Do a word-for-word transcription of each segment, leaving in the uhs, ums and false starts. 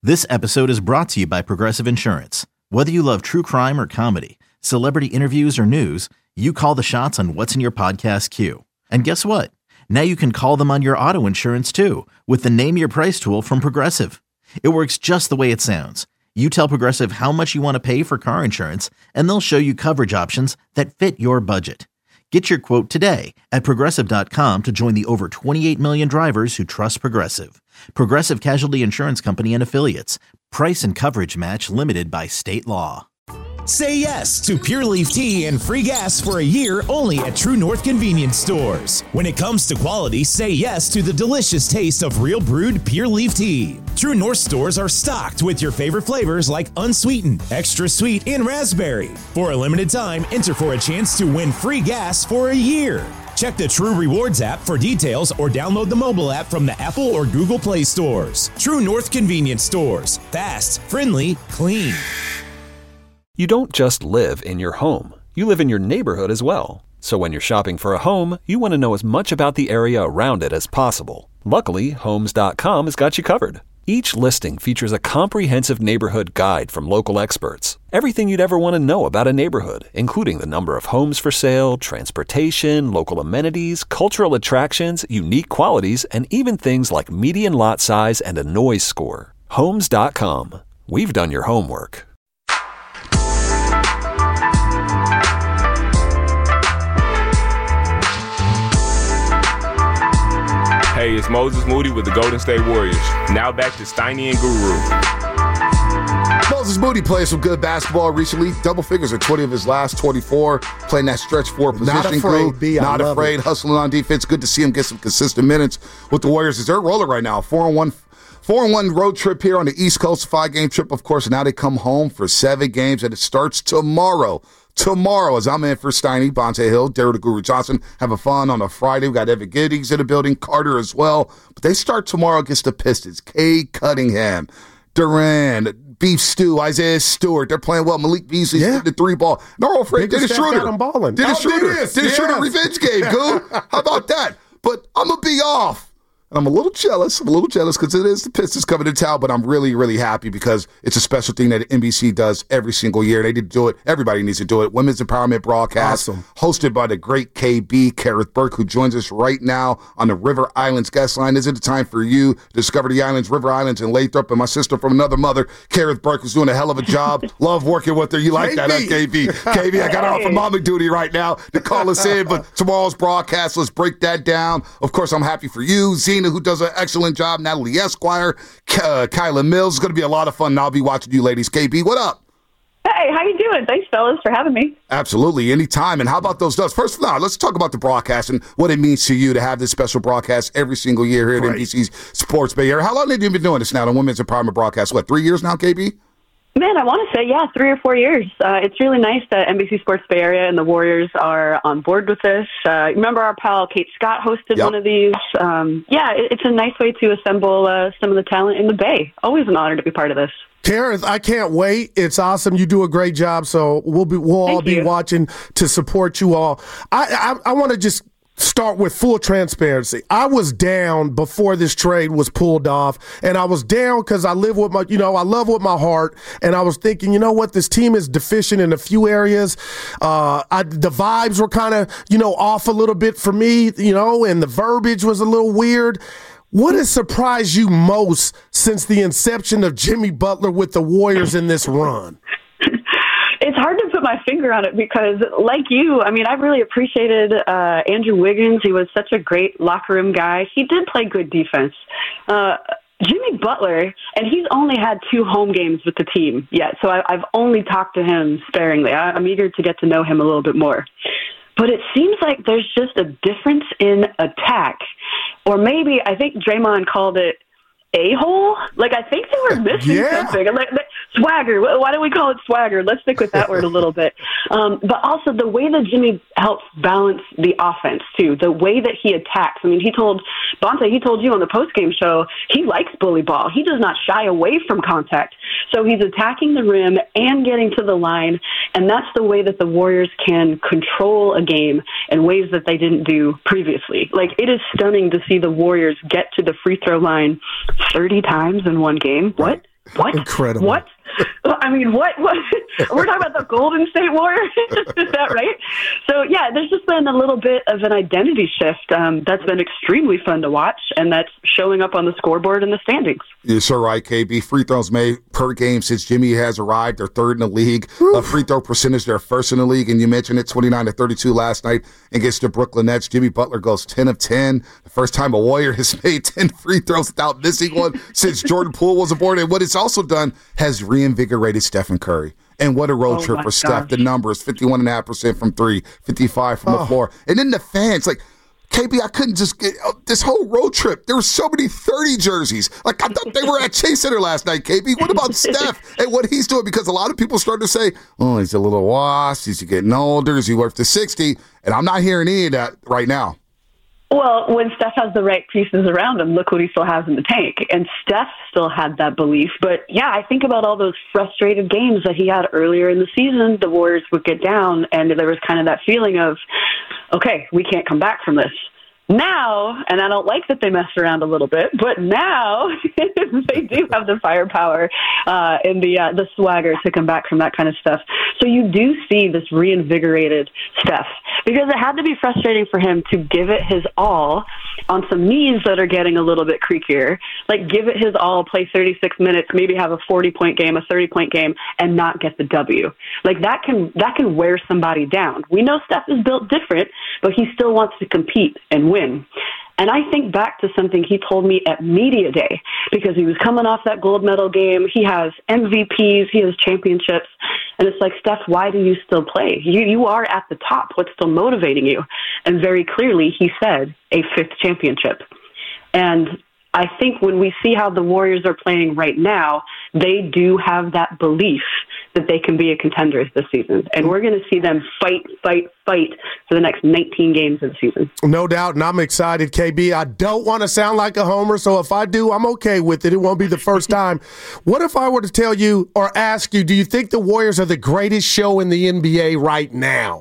This episode is brought to you by Progressive Insurance. Whether you love true crime or comedy, celebrity interviews or news, you call the shots on what's in your podcast queue. And guess what? Now you can call them on your auto insurance too with the Name Your Price tool from Progressive. It works just the way it sounds. You tell Progressive how much you want to pay for car insurance, and they'll show you coverage options that fit your budget. Get your quote today at Progressive dot com to join the over twenty-eight million drivers who trust Progressive. Progressive Casualty Insurance Company and Affiliates. Price and coverage match limited by state law. Say yes to Pure Leaf Tea and free gas for a year only at True North Convenience Stores. When it comes to quality, say yes to the delicious taste of real brewed Pure Leaf Tea. True North stores are stocked with your favorite flavors like unsweetened, extra sweet, and raspberry. For a limited time, enter for a chance to win free gas for a year. Check the True Rewards app for details or download the mobile app from the Apple or Google Play stores. True North Convenience Stores. Fast, friendly, clean. You don't just live in your home. You live in your neighborhood as well. So when you're shopping for a home, you want to know as much about the area around it as possible. Luckily, Homes dot com has got you covered. Each listing features a comprehensive neighborhood guide from local experts. Everything you'd ever want to know about a neighborhood, including the number of homes for sale, transportation, local amenities, cultural attractions, unique qualities, and even things like median lot size and a noise score. Homes dot com. We've done your homework. Hey, it's Moses Moody with the Golden State Warriors. Now back to Steiny and Guru. Moses Moody played some good basketball recently. Double figures in twenty of his last twenty-four. Playing that stretch four position. Not afraid, B. Not afraid. It. Hustling on defense. Good to see him get some consistent minutes with the Warriors. They're rolling right now. Four and one. Four and one road trip here on the East Coast. Five-game trip, of course. Now they come home for seven games, and it starts tomorrow. Tomorrow, as I'm in for Steiny, Bonte Hill, Daryl the Guru Johnson, having fun on a Friday. We got Evan Giddings in the building, Carter as well. But they start tomorrow against the Pistons. Cade Cunningham, Duran, Beef Stew, Isaiah Stewart. They're playing well. Malik Beasley's yeah. the three ball. No, afraid. Did a shooter. Got him balling. Did a oh, shooter. Did, did a yes. shooter revenge game, Goo. How about that? But I'm going to be off. And I'm a little jealous. I'm a little jealous because it is the Pistons coming to town, but I'm really, really happy because it's a special thing that N B C does every single year. They need to do it. Everybody needs to do it. Women's Empowerment Broadcast, awesome. Hosted by the great K B, Kareth Burke, who joins us right now on the River Islands guest line. Is it the time for you to discover the islands, River Islands, and Lathrop? And my sister from another mother, Kareth Burke, who's doing a hell of a job. Love working with her. You like that, huh, K B? K B, I got her off of mommy duty right now to call us in, but tomorrow's broadcast, let's break that down. Of course, I'm happy for you. Zena, who does an excellent job. Natalie Esquire, uh, Kyla Mills. It's going to be a lot of fun, and I'll be watching you ladies. K B, what up? Hey, how you doing? Thanks, fellas, for having me. Absolutely. Anytime. And how about those doves? First of all, let's talk about the broadcast and what it means to you to have this special broadcast every single year here at right. N B C's Sports Bay Area. How long have you been doing this now, the Women's Empowerment Broadcast? What, three years now, K B? Man, I want to say, yeah, three or four years. Uh, it's really nice that N B C Sports Bay Area and the Warriors are on board with this. Uh, remember our pal Kate Scott hosted yep. one of these? Um, yeah, it, it's a nice way to assemble uh, some of the talent in the Bay. Always an honor to be part of this. Kareth, I can't wait. It's awesome. You do a great job, so we'll be we'll all Thank be you. watching to support you all. I I, I want to just start with full transparency. I was down before this trade was pulled off, and I was down because I live with my, you know, I love with my heart, and I was thinking, you know what, this team is deficient in a few areas. Uh, I, the vibes were kind of, you know, off a little bit for me, you know, and the verbiage was a little weird. What has surprised you most since the inception of Jimmy Butler with the Warriors in this run? It's hard to put my finger on it because, like you, I mean, I really appreciated uh, Andrew Wiggins. He was such a great locker room guy. He did play good defense. Uh, Jimmy Butler, and he's only had two home games with the team yet, so I, I've only talked to him sparingly. I, I'm eager to get to know him a little bit more. But it seems like there's just a difference in attack. Or maybe, I think Draymond called it a-hole? Like, I think they were missing yeah. something. Like, swagger. Why don't we call it swagger? Let's stick with that word a little bit. Um, but also the way that Jimmy helps balance the offense, too, the way that he attacks. I mean, he told, Bonte, he told you on the postgame show, he likes bully ball. He does not shy away from contact. So he's attacking the rim and getting to the line, and that's the way that the Warriors can control a game in ways that they didn't do previously. Like, it is stunning to see the Warriors get to the free throw line thirty times in one game. What? What? Incredible. What? I mean, what? What? We're talking about the Golden State Warriors. Is that right? So, yeah, there's just been a little bit of an identity shift um, that's been extremely fun to watch, and that's showing up on the scoreboard and the standings. You're so right, K B. Free throws made per game since Jimmy has arrived. They're third in the league. A free throw percentage, they're first in the league. And you mentioned it, twenty-nine to thirty-two last night against the Brooklyn Nets. Jimmy Butler goes ten of ten. The first time a Warrior has made ten free throws without missing one since Jordan Poole was aboard. And what it's also done has reinvigorated Stephen Curry. And what a road oh trip for gosh. Steph. The numbers, fifty-one point five percent from three, fifty-five from oh. the floor. And then the fans, like, K B, I couldn't just get oh, this whole road trip. There were so many thirty jerseys. Like, I thought they were at Chase Center last night, K B. What about Steph and what he's doing? Because a lot of people started to say, oh, he's a little washed. He's getting older. Is he worth the sixty? And I'm not hearing any of that right now. Well, when Steph has the right pieces around him, look what he still has in the tank. And Steph still had that belief. But, yeah, I think about all those frustrated games that he had earlier in the season. The Warriors would get down, and there was kind of that feeling of, okay, we can't come back from this. Now, and I don't like that they messed around a little bit, but now they do have the firepower uh, and the uh, the swagger to come back from that kind of stuff. So you do see this reinvigorated Steph, because it had to be frustrating for him to give it his all on some knees that are getting a little bit creakier. Like, give it his all, play thirty-six minutes, maybe have a forty-point game, a thirty-point game, and not get the W. Like, that can that can wear somebody down. We know Steph is built different, but he still wants to compete and win. Win. And I think back to something he told me at Media Day, because he was coming off that gold medal game. He has M V Ps, he has championships. And it's like, Steph, why do you still play? You you are at the top. What's still motivating you? And very clearly he said a fifth championship. And I think when we see how the Warriors are playing right now, they do have that belief that they can be a contender this season. And we're going to see them fight, fight, fight for the next nineteen games of the season. No doubt, and I'm excited, K B. I don't want to sound like a homer, so if I do, I'm okay with it. It won't be the first time. What if I were to tell you or ask you, do you think the Warriors are the greatest show in the N B A right now?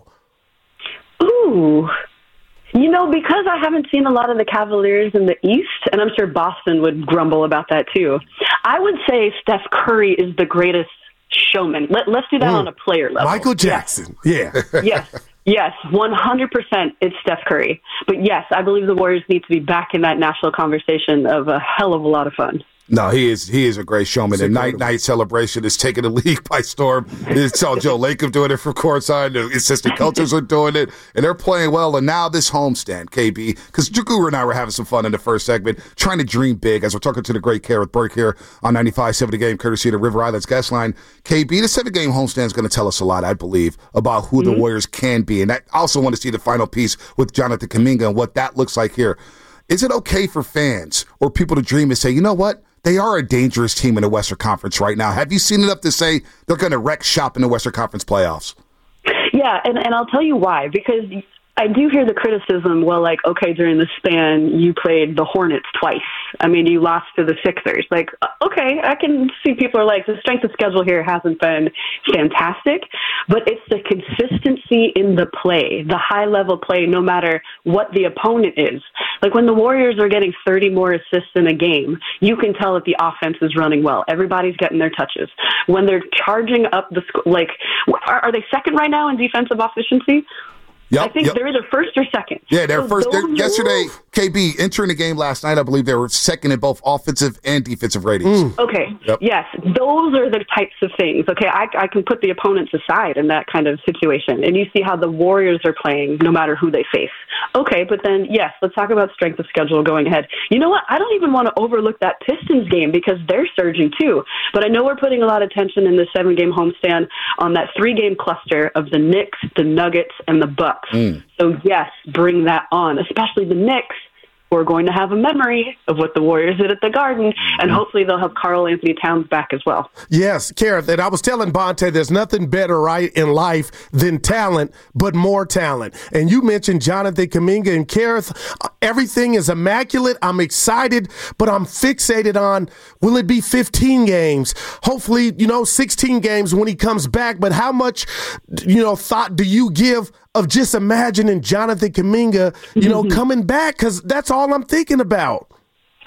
Ooh. You know, because I haven't seen a lot of the Cavaliers in the East, and I'm sure Boston would grumble about that too, I would say Steph Curry is the greatest showman. Let, let's do that mm. on a player level. Michael Jackson. Yes. Yeah. yes. Yes. one hundred percent it's Steph Curry. But yes, I believe the Warriors need to be back in that national conversation of a hell of a lot of fun. No, he is he is a great showman. The night-night celebration is taking the league by storm. You saw Joe Lacob doing it from courtside. The assistant coaches are doing it, and they're playing well. And now this homestand, K B, because Guru and I were having some fun in the first segment, trying to dream big as we're talking to the great Kareth Burke here on ninety-five point seven The Game, courtesy of the River Islands guest line. K B, the seven-game homestand is going to tell us a lot, I believe, about who mm-hmm. the Warriors can be. And I also want to see the final piece with Jonathan Kuminga and what that looks like here. Is it okay for fans or people to dream and say, you know what? They are a dangerous team in the Western Conference right now. Have you seen enough to say they're going to wreck shop in the Western Conference playoffs? Yeah, and, and I'll tell you why. Because I do hear the criticism, well, like, okay, during the span, you played the Hornets twice. I mean, you lost to the Sixers. Like, okay, I can see people are like, the strength of schedule here hasn't been fantastic, but it's the consistency in the play, the high-level play, no matter what the opponent is. Like, when the Warriors are getting thirty more assists in a game, you can tell that the offense is running well. Everybody's getting their touches. When they're charging up the sc- like, are, are they second right now in defensive efficiency? Yep, I think yep. they're either first or second. Yeah, they're so first. They're, yesterday, Ooh. K B, entering the game last night, I believe they were second in both offensive and defensive ratings. Mm. Okay, yep. Yes, those are the types of things. Okay, I, I can put the opponents aside in that kind of situation, and you see how the Warriors are playing no matter who they face. Okay, but then, yes, let's talk about strength of schedule going ahead. You know what? I don't even want to overlook that Pistons game because they're surging too. But I know we're putting a lot of attention in the seven-game homestand on that three-game cluster of the Knicks, the Nuggets, and the Bucks. Mm. So, yes, bring that on, especially the Knicks, who are going to have a memory of what the Warriors did at the Garden, and hopefully they'll have Karl Anthony Towns back as well. Yes, Kareth, and I was telling Bonte there's nothing better, right, in life than talent, but more talent. And you mentioned Jonathan Kuminga and Kareth. Everything is immaculate. I'm excited, but I'm fixated on, will it be fifteen games? Hopefully, you know, sixteen games when he comes back, but how much, you know, thought do you give of just imagining Jonathan Kuminga, you know, coming back? Because that's all I'm thinking about.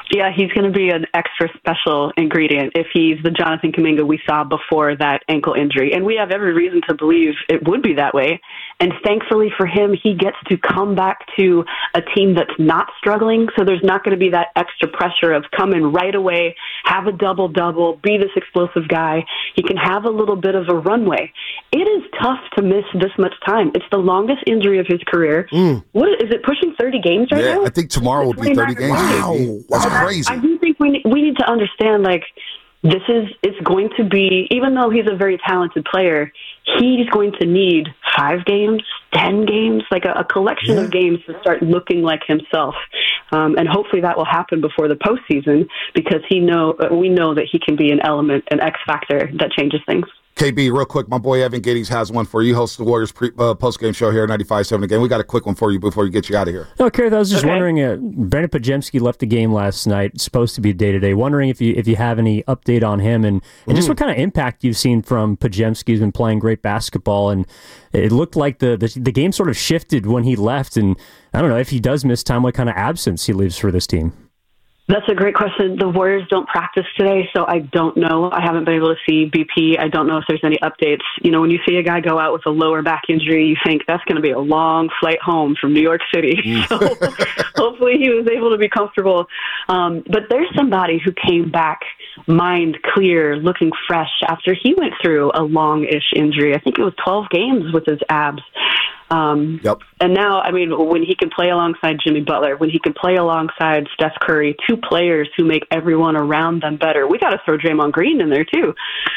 Yeah, he's going to be an extra special ingredient if he's the Jonathan Kuminga we saw before that ankle injury. And we have every reason to believe it would be that way. And thankfully for him, he gets to come back to a team that's not struggling. So there's not going to be that extra pressure of come in right away, have a double-double, be this explosive guy. He can have a little bit of a runway. It is tough to miss this much time. It's the longest injury of his career. Mm. What is it, pushing thirty games right yeah, now? I think tomorrow will be thirty games. Wow. That's wow. crazy. I, I do think we need, we need to understand, like, this is, it's going to be, even though he's a very talented player, he's going to need five games, ten games, like a, a collection yeah. of games to start looking like himself. Um, and hopefully that will happen before the postseason, because he know we know that he can be an element, an X factor that changes things. K B, real quick, my boy Evan Geddes has one for you. You host the Warriors pre, uh, post-game show here at ninety-five point seven Again. We got a quick one for you before we get you out of here. No, Kerith, I was just okay. wondering, uh, Brandon Podziemski left the game last night. It's supposed to be day-to-day. Wondering if you if you have any update on him and, and just mm. what kind of impact you've seen from Podziemski, who's been playing great basketball. And it looked like the, the, the game sort of shifted when he left. And I don't know, if he does miss time, what kind of absence he leaves for this team. That's a great question. The Warriors don't practice today, so I don't know. I haven't been able to see B P. I don't know if there's any updates. You know, when you see a guy go out with a lower back injury, you think that's going to be a long flight home from New York City. So hopefully he was able to be comfortable. Um, but there's somebody who came back mind clear, looking fresh after he went through a long-ish injury. I think it was twelve games with his abs. Um, yep. And now, I mean, when he can play alongside Jimmy Butler, when he can play alongside Steph Curry, two players who make everyone around them better. We got to throw Draymond Green in there too.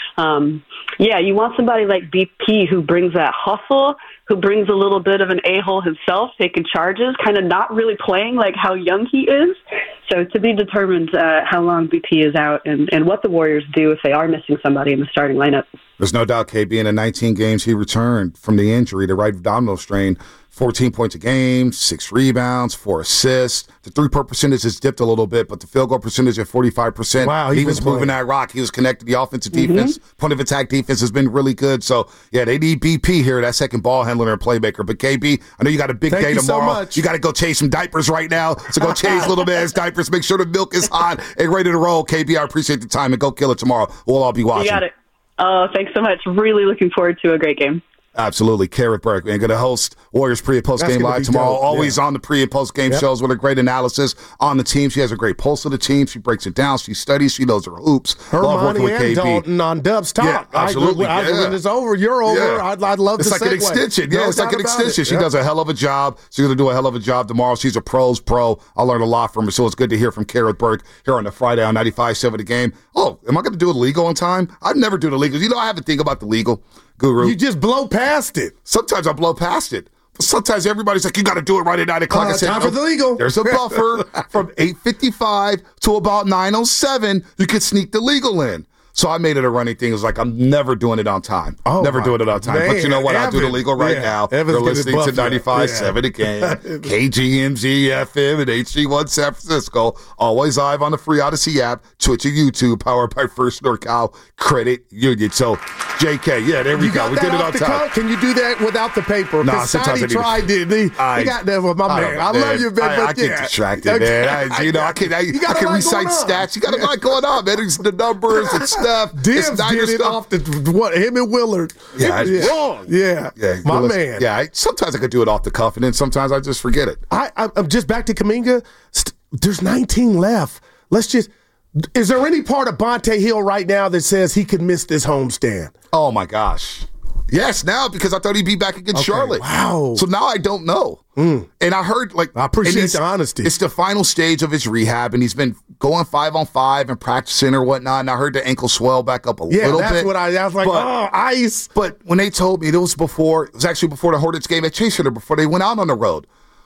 Um, yeah, you want somebody like B P who brings that hustle, who brings a little bit of an a-hole himself, taking charges, kind of not really playing like how young he is. So to be determined uh, how long B P is out and, and what the Warriors do if they are missing somebody in the starting lineup. There's no doubt, K B, in the nineteen games he returned from the injury, the right abdominal strain, fourteen points a game, six rebounds, four assists. The three-point percentage has dipped a little bit, but the field goal percentage at forty-five percent. Wow, he was moving that rock. He was connected. The offensive Mm-hmm. defense, point of attack defense has been really good. So, yeah, they need B P here, that second ball handler and playmaker. But, K B, I know you got a big Thank day you so tomorrow. much. You got to go change some diapers right now. So go change little man's diapers. Make sure the milk is hot and ready to roll. K B, I appreciate the time, and go kill it tomorrow. We'll all be watching. You got it. Oh, thanks so much. Really looking forward to a great game. Absolutely. Kerith Burke, man, going to host Warriors pre- and post-game live tomorrow. Dope. Always yeah. on the pre- and post-game yep. shows with a great analysis on the team. She has a great pulse of the team. She breaks it down. She studies. She knows her hoops. Love working Hermione with and K B. Dalton on Dubs Talk. Yeah, absolutely. I, I, yeah. When it's over, you're over. Yeah. I'd, I'd love it's to It's like an segue. extension. Yeah, no it's like an extension. She yep. does a hell of a job. She's going to do a hell of a job tomorrow. She's a pro's pro. I learned a lot from her, so it's good to hear from Kerith Burke here on the Friday on ninety-five point seven The Game. Oh, am I going to do a legal on time? I've never do the legal. You know, I have to think about the legal, Guru. You just blow past it. Sometimes I blow past it. But sometimes everybody's like, you got to do it right at nine o'clock. Uh, I said, time for the legal. There's a buffer from eight fifty-five to about nine oh seven. You could sneak the legal in. So I made it a running thing. It was like, I'm never doing it on time. Oh, never doing it on time. Man, but you know what? I'll do the Evan, legal right yeah, now. Evan's You're listening to buffed. ninety-five point seven Yeah. Again. K G M Z F M and H G one San Francisco. Always live on the free Odyssey app, Twitch and YouTube, powered by First NorCal Credit Union. So, J K, yeah, there we You go. got We that did it off on the time. cuff? Can you do that without the paper? Nah, Because sometimes I Sonny need to- tried it. He, I- he got there with my I man. don't I know, love you, man. I, but I get yeah. distracted, man. I, you know, I can, I, got I a can lot recite going on. stats. You got a lot going on, man. It's the numbers and stuff. Dibs It's Niner did it stuff. off the what? Him and Willard. Yeah, I- yeah. wrong. Yeah, Yeah, my listen, man. Yeah, I, sometimes I could do it off the cuff, and then sometimes I just forget it. I, I I'm just back to Kuminga. St- There's nineteen left. Let's just. Is there any part of Bonte Hill right now that says he could miss this homestand? Oh my gosh. Yes, now because I thought he'd be back against Okay, Charlotte. wow. So now I don't know. Mm. And I heard like I appreciate and it's- the honesty. It's the final stage of his rehab, and he's been going five on five and practicing or whatnot. And I heard the ankle swell back up a Yeah, little that's bit. what I, I was like. But- oh, ice. But when they told me, it was before, it was actually before the Hornets game at Chase Center, before they went out on the road.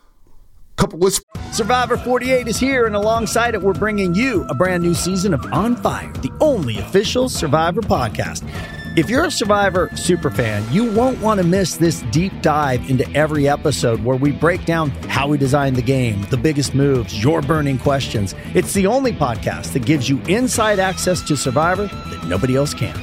Couple whispers. Survivor forty-eight is here, and alongside it, we're bringing you a brand new season of On Fire, the only official Survivor podcast. If you're a Survivor superfan, you won't want to miss this deep dive into every episode where we break down how we designed the game, the biggest moves, your burning questions. It's the only podcast that gives you inside access to Survivor that nobody else can.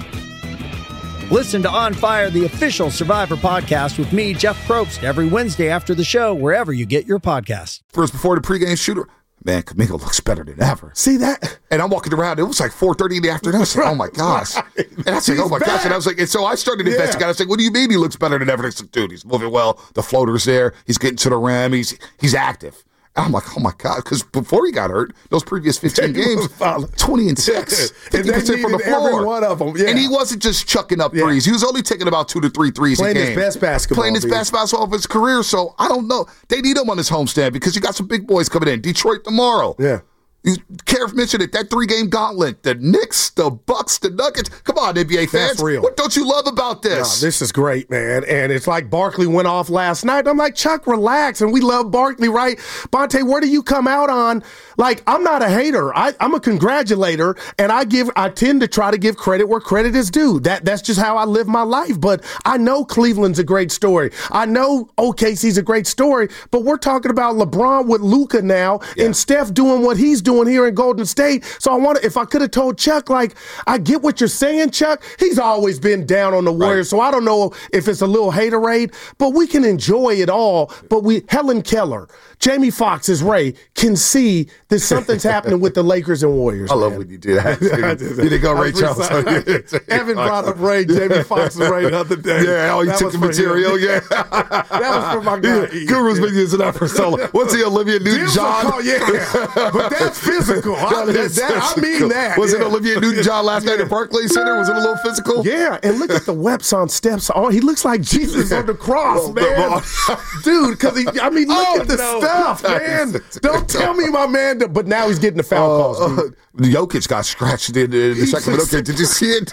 Listen to On Fire, the official Survivor podcast with me, Jeff Probst, every Wednesday after the show, wherever you get your podcasts. First, before the pregame shooter. man, Kuminga looks better than ever. See that? And I'm walking around. It was like four thirty in the afternoon. I was like, oh, my gosh. And I was like, oh, my gosh. And I was like, and so I started Yeah. investigating. I was like, what do you mean he looks better than ever? I said, dude, he's moving well. The floater's there. He's getting to the rim. He's he's active. And I'm like, oh, my God. Because before he got hurt, those previous fifteen games, twenty and six, fifty percent from the floor. Every one of them, yeah. And he wasn't just chucking up Yeah. threes. He was only taking about two to three threes Playing a his game. best basketball, Playing his dude. best basketball of his career. So I don't know. They need him on his homestand because you got some big boys coming in. Detroit tomorrow. Yeah. You, Kev mentioned it, that three-game gauntlet, the Knicks, the Bucks, the Nuggets. Come on, N B A fans. That's real. What don't you love about this? No, this is great, man. And it's like Barkley went off last night. I'm like, Chuck, relax. And we love Barkley, right? Bonte, where do you come out on? Like, I'm not a hater. I, I'm a congratulator, and I give. I tend to try to give credit where credit is due. That That's just how I live my life. But I know Cleveland's a great story. I know O K C's a great story. But we're talking about LeBron with Luka now, Yeah. and Steph doing what he's doing here in Golden State. So I want to, if I could have told Chuck, like, I get what you're saying, Chuck. He's always been down on the Warriors, so I don't know if it's a little haterade, but we can enjoy it all. But we, Helen Keller, Jamie Foxx as Ray, can see that something's happening with the Lakers and Warriors. I love man. when you do that. You didn't go Ray Charles. Evan brought up Ray, Jamie Foxx and Ray the other day. Yeah, oh, you That took was the for him. material. Yeah. That was for my guy. Guru's been using that for so long. What's the Olivia Newton-John? Yeah, but that's physical. I, that, that, I mean that. Was yeah. it Olivia Newton-John last night at Barclays Center? Was it a little physical? Yeah, and look at the webs on steps. Oh, he looks like Jesus on the cross, Well, man. Dude, because he, I mean, look Oh, at the no. stuff, man. Don't tell me my man, but now he's getting the foul calls. Uh, dude. Jokic got scratched in, in the He Sacramento just- game. Did you see it?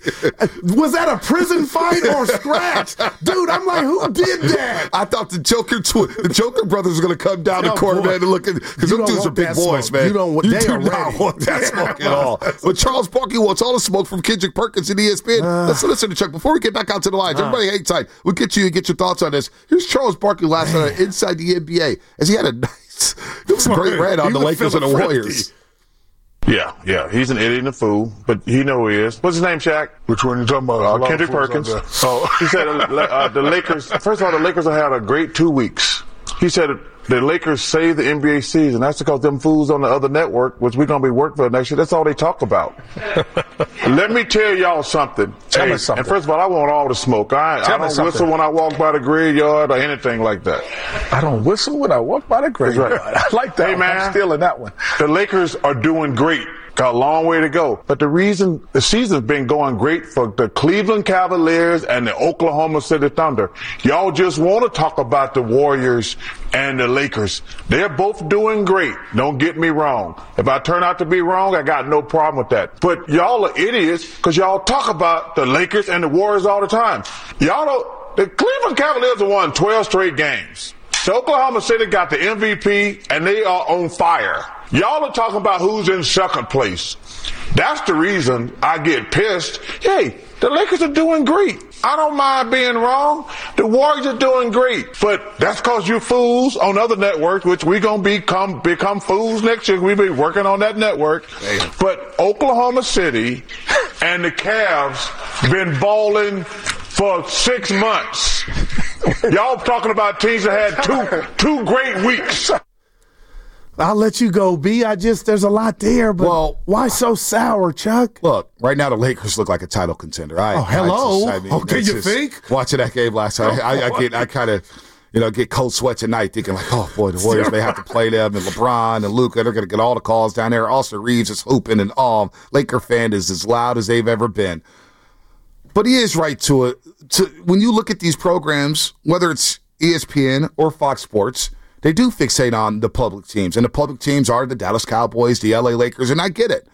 Was that a prison fight or scratch? Dude, I'm like, who did that? I thought the Joker tw- the Joker brothers were going to come down Oh, the court, boy. man, and look at because You them don't dudes are want big that boys, smoke. man. You don't want- You they do are not ready. want that smoke at all. But Charles Barkley wants all the smoke from Kendrick Perkins and E S P N. Uh. Let's listen to Chuck before we get back out to the lines. Everybody hang tight. We'll get you and get your thoughts on this. Here's Charles Barkley last night on Inside the N B A as he had a nice, it was a great rant on He the was Lakers and the feeling Warriors. Yeah, yeah, he's an idiot and a fool, but he know who he is. What's his name, Shaq? Which one you talking about? Uh, Kendrick Perkins. Oh, He said uh, uh, the Lakers. First of all, the Lakers have had a great two weeks. He said the Lakers saved the N B A season. That's because them fools on the other network, which we're gonna be working for next year. That's all they talk about. Let me tell y'all something. Tell Hey, me something. And first of all, I want all the smoke. I, Tell I me don't something. whistle when I walk by the graveyard or anything like that. I don't whistle when I walk by the graveyard. That's right. I like that. Hey, one. man. I'm stealing that one. The Lakers are doing great. Got a long way to go. But the reason the season's been going great for the Cleveland Cavaliers and the Oklahoma City Thunder, y'all just want to talk about the Warriors and the Lakers. They're both doing great. Don't get me wrong. If I turn out to be wrong, I got no problem with that. But y'all are idiots because y'all talk about the Lakers and the Warriors all the time. Y'all don't, the Cleveland Cavaliers have won twelve straight games. The Oklahoma City got the M V P and they are on fire. Y'all are talking about who's in second place. That's the reason I get pissed. Hey, the Lakers are doing great. I don't mind being wrong. The Warriors are doing great. But that's because you fools on other networks, which we're going to become become fools next year. We'll be working on that network. But Oklahoma City and the Cavs been balling for six months. Y'all talking about teams that had two two great weeks. I'll let you go, B. I just, there's a lot there, but Well, why so sour, Chuck? Look, right now the Lakers look like a title contender. I, Oh, hello. I just- I mean, Okay, it's you just- think? Watching that game last night, I, I get, I kind of, you know, get cold sweats at night, thinking like, oh boy, the Warriors may have to play them, and LeBron and Luka, they're going to get all the calls down there. Austin Reeves is hooping, and um, Laker fan is as loud as they've ever been. But he is right to it. To when you look at these programs, whether it's E S P N or Fox Sports, they do fixate on the public teams, and the public teams are the Dallas Cowboys, the L A Lakers, and I get it.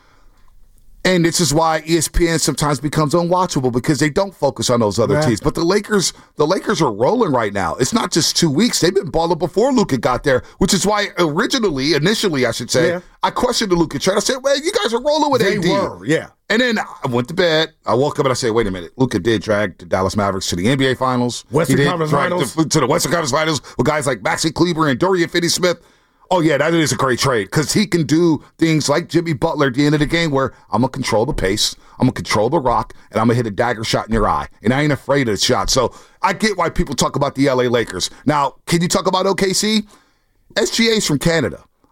And this is why E S P N sometimes becomes unwatchable because they don't focus on those other Right. teams. But the Lakers, the Lakers are rolling right now. It's not just two weeks; they've been balling before Luka got there, which is why originally, initially, I should say, Yeah. I questioned the Luka trade. I said, "Well, you guys are rolling with They A D." were, yeah. And then I went to bed. I woke up and I said, wait a minute. Luka did drag the Dallas Mavericks to the N B A Finals. Western He did Conference drag Finals. the- to the Western Conference Finals with guys like Maxi Kleber and Dorian Finney-Smith. Oh, yeah, that is a great trade because he can do things like Jimmy Butler at the end of the game where I'm going to control the pace, I'm going to control the rock, and I'm going to hit a dagger shot in your eye. And I ain't afraid of the shot. So I get why people talk about the L A Lakers. Now, can you talk about O K C? S G A's from Canada.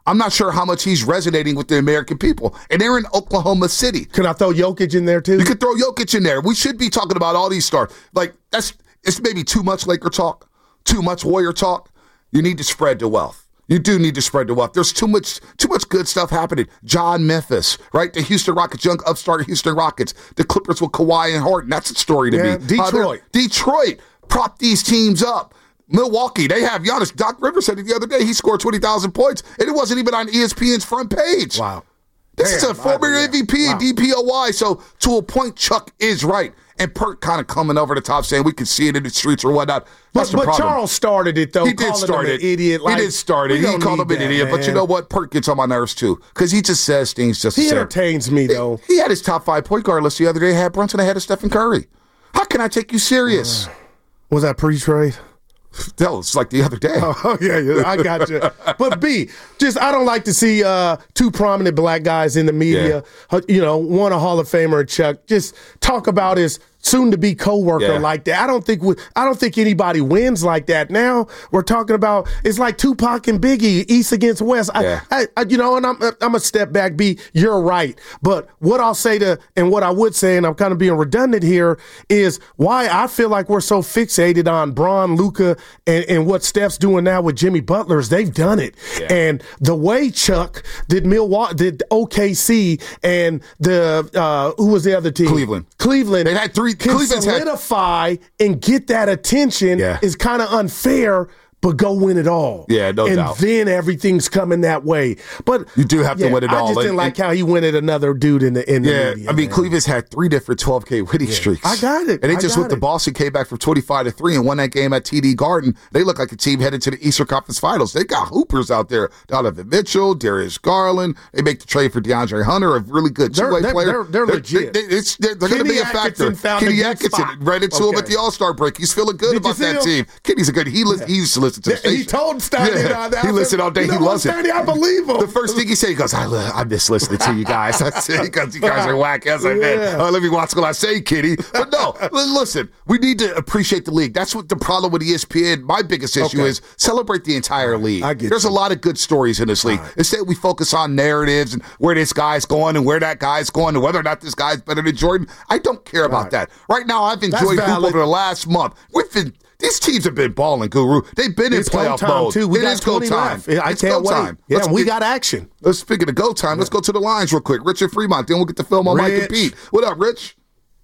I'm not sure how much he's resonating with the American people. And they're in Oklahoma City. Can I throw Jokic in there, too? You could throw Jokic in there. We should be talking about all these stars. Like, that's it's maybe too much Laker talk, too much Warrior talk. You need to spread the wealth. You do need to spread the wealth. There's too much too much good stuff happening. John Memphis, right? The Houston Rockets, young upstart Houston Rockets. The Clippers with Kawhi and Harden. That's a story to yeah, me. Detroit. Uh, Detroit. Prop these teams up. Milwaukee, they have Giannis. Doc Rivers said it the other day. He scored twenty thousand points, and it wasn't even on E S P N's front page. Wow. This Damn, is a former I, M V P wow. and D P O Y. So, to a point, Chuck is right. And Perk kind of coming over the top saying we can see it in the streets or whatnot. That's but the but problem. Charles started it, though. He did start him it. An idiot. Like, he did start it. He called him an that, idiot. man. But you know what? Perk gets on my nerves, too. Because he just says things just He to say. entertains me, though. He, he had his top five point guard list the other day. Had Brunson ahead of Stephen Curry. How can I take you serious? Was that pre-trade? That was like the other day. Oh, yeah, yeah, I got you. But B, just I don't like to see uh, two prominent black guys in the media, Yeah. uh, you know, one a Hall of Famer and Chuck, just talk about his soon-to-be coworker Yeah. like that. I don't think we, I don't think anybody wins like that. Now we're talking about it's like Tupac and Biggie, East against West. I, Yeah. I, I, you know, and I'm I'm a step back. B, you're right. But what I'll say to and what I would say, and I'm kind of being redundant here, is why I feel like we're so fixated on Bron, Luka, and, and what Steph's doing now with Jimmy Butler is they've done it. Yeah. And the way Chuck did Milwaukee, did O K C, and the uh, who was the other team? Cleveland. Cleveland. They had three. Can Cleveland's had solidify and get that attention Yeah. is kind of unfair, but go win it all. Yeah, no and doubt. And then everything's coming that way. But You do have to yeah, win it I all. just didn't And- like how he went at another dude in the in the Yeah, media. I mean, man. Cleveland's had three different twelve K winning streaks. I got it. And they I just got went to it. Boston, came back from twenty-five to three and won that game at T D Garden. They look like a team headed to the Eastern Conference Finals. They got hoopers out there. Donovan Mitchell, Darius Garland. They make the trade for DeAndre Hunter, a really good They're- two-way they're- player. they're- they're legit. They, it's, they're they're going to Kenny be a factor. Atkinson found a Kenny good Atkinson spot. ran into him Okay. at the All-Star break. He's feeling good Did you about see that him? team. Kenny's a good. He, li- he used to listen to the Yeah, station. he told Steiny Yeah, that. he listened all day. You know He what, loves it. Steiny, I believe him. The first thing he said, he goes, I, li- I miss listening to you guys. That's it. Because you guys are whack. As I said, Yeah. oh, let me watch what I say, Kitty. But no, li- listen, we need to appreciate the league. That's what the problem with E S P N, my biggest issue Okay. is celebrate the entire league. I get There's you. a lot of good stories in this league. Right. Instead, we focus on narratives and where this guy's going and where that guy's going and whether or not this guy's better than Jordan. I don't care about Right. that. Right now, I've enjoyed hoop valid. over the last month. We've been These teams have been balling, Guru. They've been It's in playoff go time, mode. too. We It got is go twenty time. left. I It's can't go wait. time. Yeah, Let's we get- got action. Let's speak of the go time. Let's go to the lines real quick. Richard Fremont. Then we'll get the film on Mike and Rich. Pete. What up, Rich?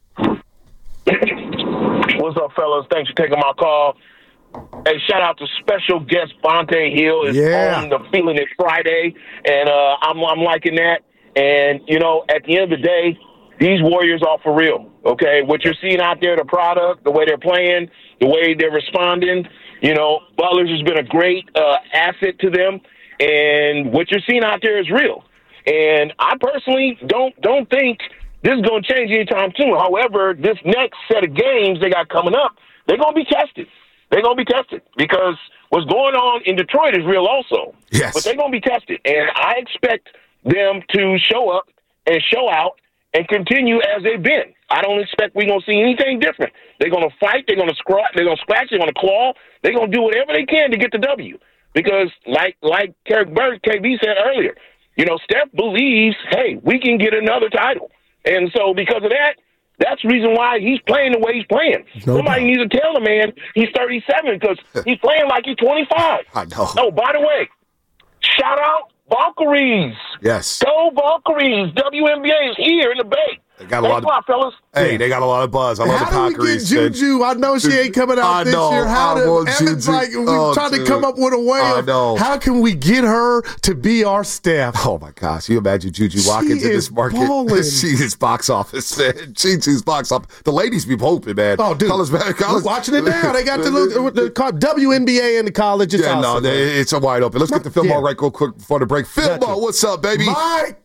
What's up, fellas? Thanks for taking my call. Hey, shout out to special guest Bonte Hill. Is Yeah. on the Feeling It Friday, and uh, I'm I'm liking that. And you know, at the end of the day, these Warriors are for real. Okay, what you're seeing out there, the product, the way they're playing, the way they're responding. You know, Butler's has been a great uh, asset to them, and what you're seeing out there is real. And I personally don't don't think this is going to change anytime soon. However, this next set of games they got coming up, they're going to be tested. They're going to be tested because what's going on in Detroit is real also. Yes. But they're going to be tested. And I expect them to show up and show out and continue as they've been. I don't expect we're going to see anything different. They're going to fight. They're going to scratch. They're going to scratch. They're going to claw. They're going to do whatever they can to get the W. Because like like Kerrick Bird, K B said earlier, you know, Steph believes, hey, we can get another title. And so because of that, that's the reason why he's playing the way he's playing. No Somebody doubt. needs to tell the man he's thirty-seven because he's playing like he's twenty-five. I know. Oh, by the way, shout out Valkyries. Yes. Go Valkyries. W N B A is here in the Bay. They got a Thanks lot of- fellas. Hey, they got a lot of buzz. I love How the do we get Valkyries. man. Juju? I know she ain't coming out I this know. year. How I do want Evan's Juju. like we Oh, trying to dude. come up with a way I of know. how can we get her to be our Steph? Oh my gosh! You imagine Juju Watkins in is this market? balling. She is box office, man. Juju's box office. The ladies be hoping, man. Oh, dude, College, college. we're watching it now. They got the, little, the, the W N B A in the college. It's Yeah, no, awesome, they, man. it's a wide open. Let's get the film Yeah. on right real quick before the break. Film Gotcha. on, what's up, baby? Mike.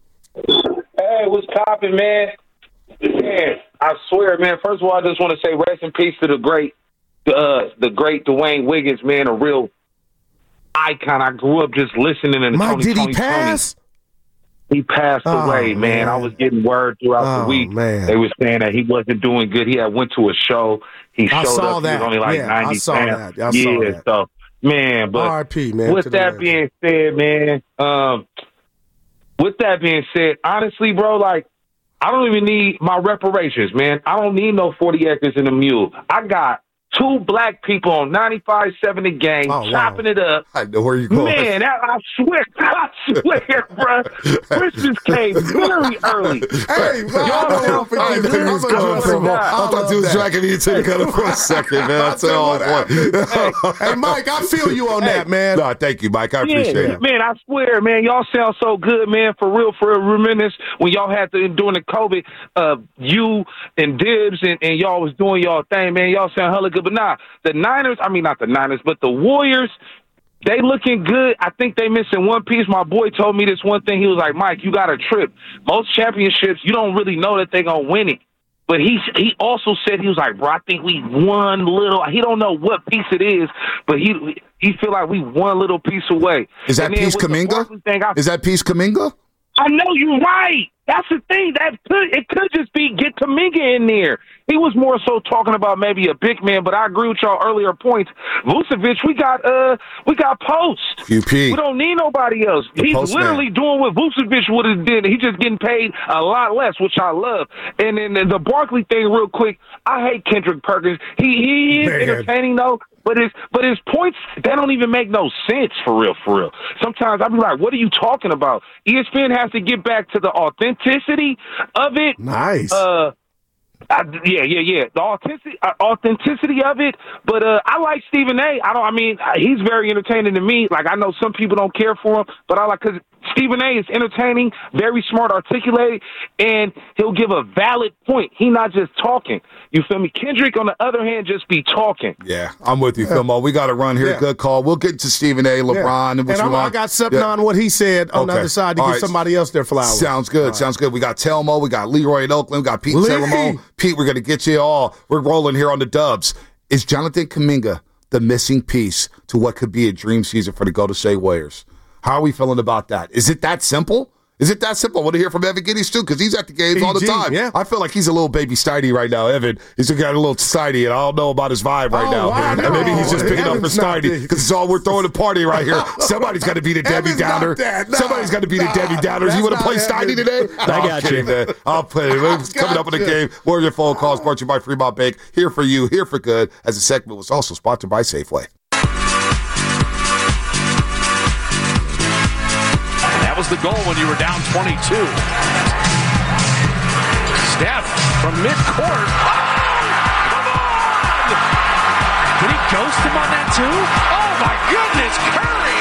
Hey, what's poppin', man? Man, I swear, man. First of all, I just want to say rest in peace to the great, uh, the great Dwayne Wiggins, man. A real icon. I grew up just listening to Mike, Tony, did he Tony, pass? Tony. He passed Oh, away, man. man. I was getting word throughout Oh, the week. man. They were saying that he wasn't doing good. He had went to a show. He I showed saw up. that. He was only like Yeah, I ninety saw pounds. that. I yeah, saw that. so Man, but R I P, man. With that being said, man, um, with that being said, honestly, bro, like, I don't even need my reparations, man. I don't need no forty acres and a mule. I got two black people on ninety-five point seven The Game, oh, chopping wow. it up. I know where you're going. Man, I, I swear, I swear, bro. Christmas came very early. Hey, bro, y'all don't forget I knew he was coming from. I thought you was dragging me into the gutter for a second, man. That's all I want. Hey, Mike, I feel you on hey, that, man. No, thank you, Mike. I appreciate man, it. Man, I swear, man, y'all sound so good, man. For real, for real. Reminisce when y'all had to, during the COVID, uh, you and Dibs and, and y'all was doing y'all thing, man. Y'all sound hella good. But nah, the Niners, I mean, not the Niners, but the Warriors, they looking good. I think they missing one piece. My boy told me this one thing. He was like, Mike, you got a trip. Most championships, you don't really know that they're going to win it. But he he also said, he was like, bro, I think we won little. He don't know what piece it is, but he he feel like we one little piece away. Is that piece Kuminga? Thing, I, is that piece Kuminga? I know you're right. That's the thing. That could it could just be get Kuminga in there. He was more so talking about maybe a big man, but I agree with y'all earlier points. Vucevic, we got uh we got Post. U P. We don't need nobody else. The He's literally man. doing what Vucevic would have did. He's just getting paid a lot less, which I love. And then the Barkley thing, real quick. I hate Kendrick Perkins. He he is man. entertaining though. But his but his points, they don't even make no sense for real, for real. Sometimes I'll be like, what are you talking about? E S P N has to get back to the authenticity of it. Nice. Uh, I, yeah, yeah, yeah. The authenticity, uh, authenticity of it. But uh, I like Stephen A. I don't. I mean, he's very entertaining to me. Like, I know some people don't care for him, but I like because Stephen A. is entertaining, very smart, articulated, and he'll give a valid point. He's not just talking. You feel me? Kendrick, on the other hand, just be talking. Yeah, I'm with you, yeah. Philmo. We got to run here. Yeah. Good call. We'll get to Stephen A., LeBron, yeah. and what and you want. I got something yeah. on what he said on okay. the other side to All give right. somebody else their flowers. Sounds good. Right. Sounds good. We got Telmo. We got Leroy in Oakland. We got Pete Ceramone. Pete, we're going to get you all. We're rolling here on the Dubs. Is Jonathan Kuminga the missing piece to what could be a dream season for the Golden State Warriors? How are we feeling about that? Is it that simple? Is it that simple? I want to hear from Evan Giddings, too, because he's at the games all the time. Yeah. I feel like he's a little baby Steiny right now. Evan, he's got a little Steiny, and I don't know about his vibe right oh, now. Wow, and no. maybe he's just picking Evan's up for Steiny because it's all we're throwing a party right here. Somebody's got to be the Debbie Evan's Downer. No, Somebody's got to be the no, Debbie Downers. You want to play Steiny today? No, I got I'm kidding, you. Man. I'll play it. It's coming up in the game. More of your phone calls brought to you by Fremont Bank. Here for you, here for good, as the segment was also sponsored by Safeway. That was the goal when you were down twenty-two. Steph from midcourt. Oh, come on! Did he ghost him on that too? Oh my goodness, Curry!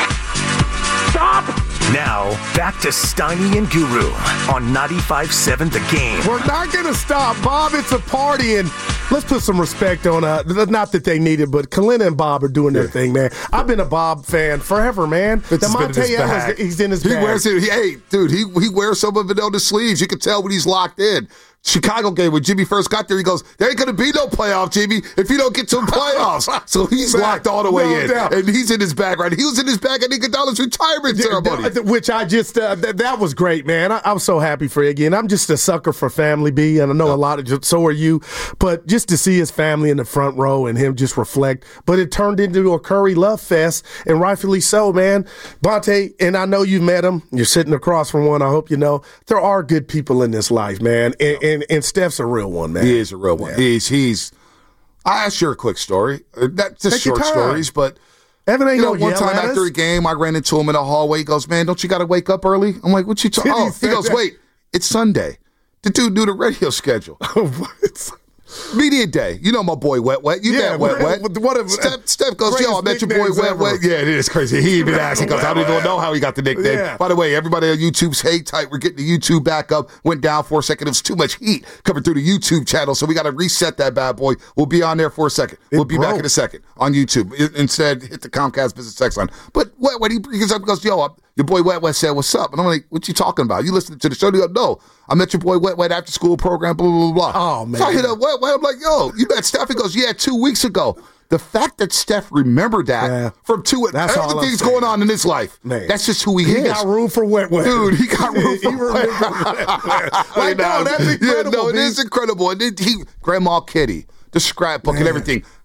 Stop! Now, back to Steiny and Guru on ninety-five point seven The Game. We're not going to stop, Bob. It's a party, and let's put some respect on, uh, not that they need it, but Kalina and Bob are doing their yeah. thing, man. I've been a Bob fan forever, man. The Monte Ellis, he's in his he bag. Wears it, he, hey, dude, he, he wears some of it on the sleeves. You can tell when he's locked in. Chicago game, when Jimmy first got there, he goes, there ain't going to be no playoff, Jimmy, if you don't get to the playoffs. So he's back, locked all the way no in. Doubt. And he's in his bag right now. He was in his bag at Iguodala's retirement ceremony. Which I just, uh, th- that was great, man. I- I'm so happy for Iggy. And I'm just a sucker for Family B, and I know a lot of, so are you. But just to see his family in the front row and him just reflect. But it turned into a Curry love fest, and rightfully so, man. Bonte, and I know you've met him. You're sitting across from one, I hope you know. There are good people in this life, man. And, and And, and Steph's a real one, man. He is a real one. Yeah. He's he's. I'll share a quick story. That's just Take short stories, but Evan ain't you know, no one time after us. a game, I ran into him in the hallway. He goes, "Man, don't you got to wake up early?" I'm like, "What you talking?" Oh, he goes, that? "Wait, it's Sunday." The dude knew the radio schedule. What? Media day. You know my boy Wet Wet. You yeah, met Wet Wet. What, what a, Steph, Steph goes, yo, I met your boy Wet ever. Wet. Yeah, it is crazy. He even asked. He goes, I don't even know how he got the nickname. Yeah. By the way, everybody on YouTube's hang tight. We're getting the YouTube back up. Went down for a second. It was too much heat coming through the YouTube channel, so we got to reset that bad boy. We'll be on there for a second. It we'll be broke. back in a second on YouTube. Instead, hit the Comcast Business Text line. But Wet Wet, he brings up and goes, yo, I'm, your boy Wet Wet said, what's up? And I'm like, what you talking about? You listening to the show? He goes, no, I met your boy Wet Wet after school program, blah, blah, blah, blah. Oh, man. So I hit up Wet Wet. I'm like, yo, you met Steph? He goes, yeah, two weeks ago. The fact that Steph remembered that yeah. from two that's all things going on in his life, man. That's just who he, he is. He got room for Wet Wet. Dude, he got room for Wet Wet. Like, no, that's incredible. Yeah, no, it is incredible. And then he, Grandma Kitty, the scrapbook and everything.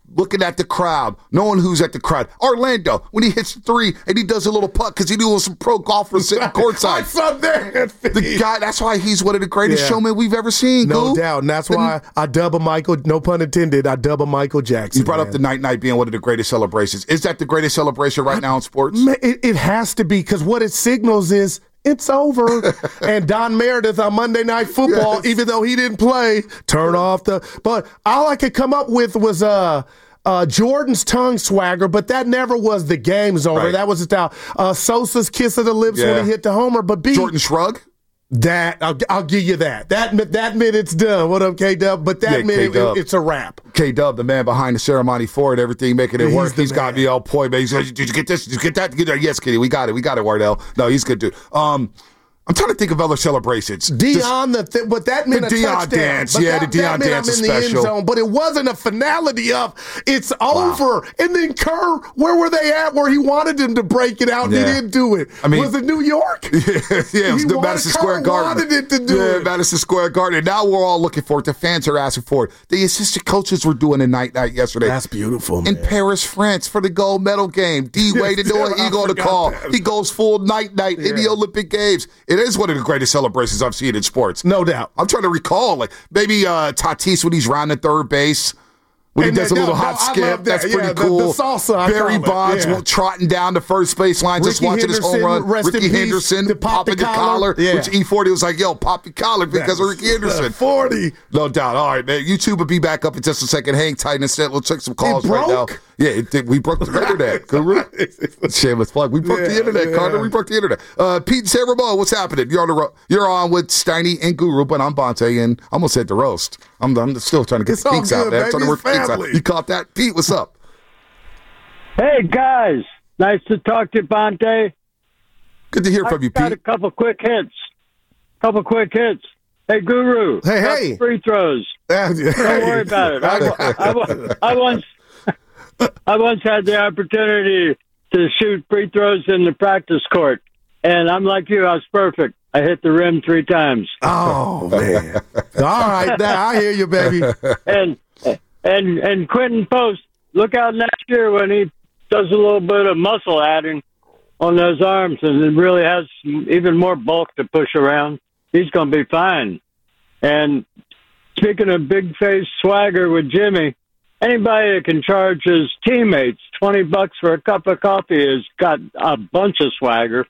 looking at the crowd, knowing who's at the crowd. Orlando, when he hits the three and he does a little putt because he knew some pro golfers sitting courtside. The guy, that's why he's one of the greatest yeah. showmen we've ever seen. No Goo. doubt. And that's why I dub a Michael, no pun intended, I dub a Michael Jackson. You brought man. up the night-night being one of the greatest celebrations. Is that the greatest celebration right I, now in sports? Man, it, it has to be, because what it signals is it's over. And Don Meredith on Monday Night Football, yes. even though he didn't play, turn off the – but all I could come up with was uh, uh, Jordan's tongue swagger, but that never was the game's over. Right. That was just how uh, Sosa's kiss of the lips yeah. when he hit the homer. But B, Jordan shrug? That I'll, I'll give you that. That that minute's done. What up, K Dub? But that yeah, minute, it, it's a wrap. K Dub, the man behind the ceremony for it, everything making it he's work. He's man. got me all point, man. He's like, did you get this? Did you get that? Get that? Yes, Kitty, we got it. We got it, Wardell. No, he's good dude. Um, I'm trying to think of other celebrations. Deion, the th- but that meant the a Deion touchdown. dance, but yeah, that, the Deion that meant dance I'm is in special. The end zone, but it wasn't a finality of it's over. Wow. And then Kerr, where were they at? Where he wanted him to break it out, and yeah. he didn't do it. I mean, was it New York? yeah, yeah, it was the Madison Square Garden. Wanted it to do yeah, it. Madison Square Garden. And now we're all looking for it. The fans are asking for it. The assistant coaches were doing a night night yesterday. That's beautiful, man. In Paris, France, for the gold medal game. D Wade didn't know an eagle to call. That. He goes full night night yeah. in the Olympic Games. It is one of the greatest celebrations I've seen in sports. No doubt. I'm trying to recall, like maybe uh, Tatis when he's rounding third base. When and he does that, a little no, hot no, skip, that. that's pretty yeah, cool. The, the salsa, Barry Bonds yeah. trotting down the first base line, Ricky just watching Henderson, his home run. Ricky Henderson peace, popping the collar, yeah. which E forty was like, yo, pop your collar because that's, of Ricky Henderson. forty No doubt. All right, man. YouTube will be back up in just a second. Hang tight instead. We'll check some calls right now. Yeah, it did. We broke the internet. Guru. Shameless plug. We broke yeah, the internet, yeah. Carter. We broke the internet. Uh, Pete and San Ramon, what's happening? You're on the ro- You're on with Steiny and Guru, but I'm Bonte, and I almost said the roast. I'm, I'm still trying to get it's the kinks out, man. I'm trying to work the kinks out. You caught that? Pete, what's up? Hey, guys. Nice to talk to you, Bonte. Good to hear from you, Pete. I got a couple quick hits. Couple quick hits. Hey, Guru. Hey, hey. Free throws. Don't worry about it. I, I, I once... I once had the opportunity to shoot free throws in the practice court, and I'm like you, I was perfect. I hit the rim three times. Oh, man. All right, now I hear you, baby. And and and Quentin Post, look out next year when he does a little bit of muscle adding on those arms and it really has even more bulk to push around. He's going to be fine. And speaking of big face swagger with Jimmy, anybody that can charge his teammates twenty bucks for a cup of coffee has got a bunch of swagger.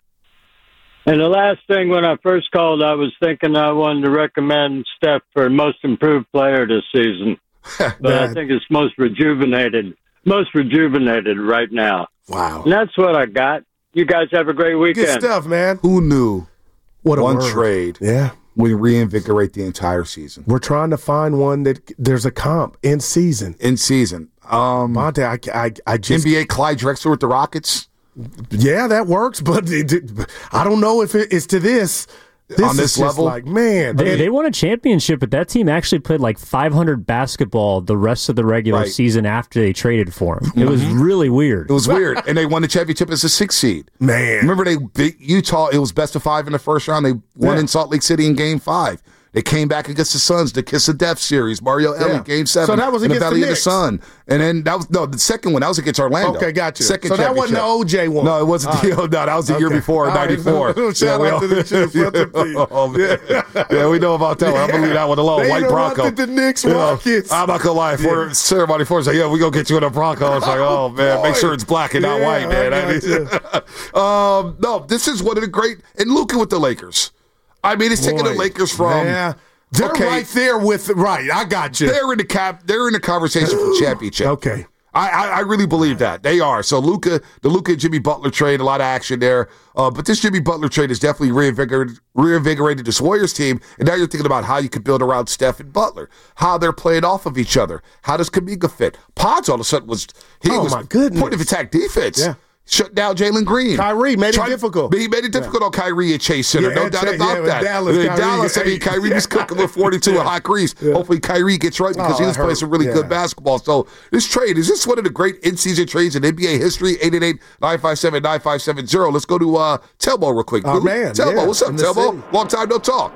And the last thing, when I first called, I was thinking I wanted to recommend Steph for most improved player this season. But I think it's most rejuvenated, most rejuvenated right now. Wow. And that's what I got. You guys have a great weekend. Good stuff, man. Who knew what a one word. trade yeah. would reinvigorate the entire season? We're trying to find one that there's a comp in season. In season. Um, Monte, I, I, I just... N B A Clyde Drexler with the Rockets? Yeah, that works, but it, it, I don't know if it, it's to this. This on this is just level, like, man, they, they won a championship, but that team actually played like five hundred basketball the rest of the regular right. season season after they traded for him. It was really weird. It was weird, and they won the championship as a six seed. Man, remember they beat Utah? It was best of five in the first round. They won yeah. in Salt Lake City in Game Five. They came back against the Suns, the Kiss of Death series. Mario Elliott, yeah. Game Seven. So that was in against the Valley the of the Sun, and then that was no the second one. That was against Orlando. Okay, got you. Second so that wasn't the O J one. No, it wasn't. All the, right. no, that was the okay. year before, ninety-four. Right. Shout yeah, out to the Chiefs. yeah. Oh, man. yeah, we know about that one. I'm gonna leave that one alone. They White Bronco. The Knicks you know, Rockets. I'm not gonna lie. For yeah. ceremony for like, yeah, we gonna get you in a Bronco. It's like, oh man, oh, make sure it's black and yeah, not white, man. I mean, um, no, this is one of the great and Luka with the Lakers. I mean, it's taking the Lakers from. Yeah. They're okay. right there with right. I got you. They're in the cap. They're in the conversation for championship. Okay, I, I I really believe that they are. So Luka, the Luka and Jimmy Butler trade, a lot of action there. Uh, but this Jimmy Butler trade has definitely reinvigorated reinvigorated this Warriors team. And now you're thinking about how you could build around Steph and Butler, how they're playing off of each other. How does Kuminga fit? Pods all of a sudden was he oh was my goodness. point of attack defense. Yeah. Shut down Jalen Green. Kyrie made Tried, it difficult. He made it difficult yeah. on Kyrie and Chase Center. Yeah, no doubt Chase, about yeah, that. Dallas, in Kyrie, Dallas, I mean, Kyrie yeah. was cooking with forty-two yeah. and high crease. Yeah. Hopefully Kyrie gets right because oh, he was playing some really yeah. good basketball. So this trade, is this one of the great in-season trades in N B A history? eight eight eight, nine five seven, nine five seven zero. Let's go to uh, Telmo real quick. Oh, man. Telmo, yeah. what's up, Telmo? Long time no talk.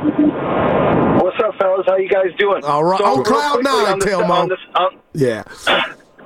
What's up, fellas? How you guys doing? All right. So on Cloud Nine, Telmo. um, yeah.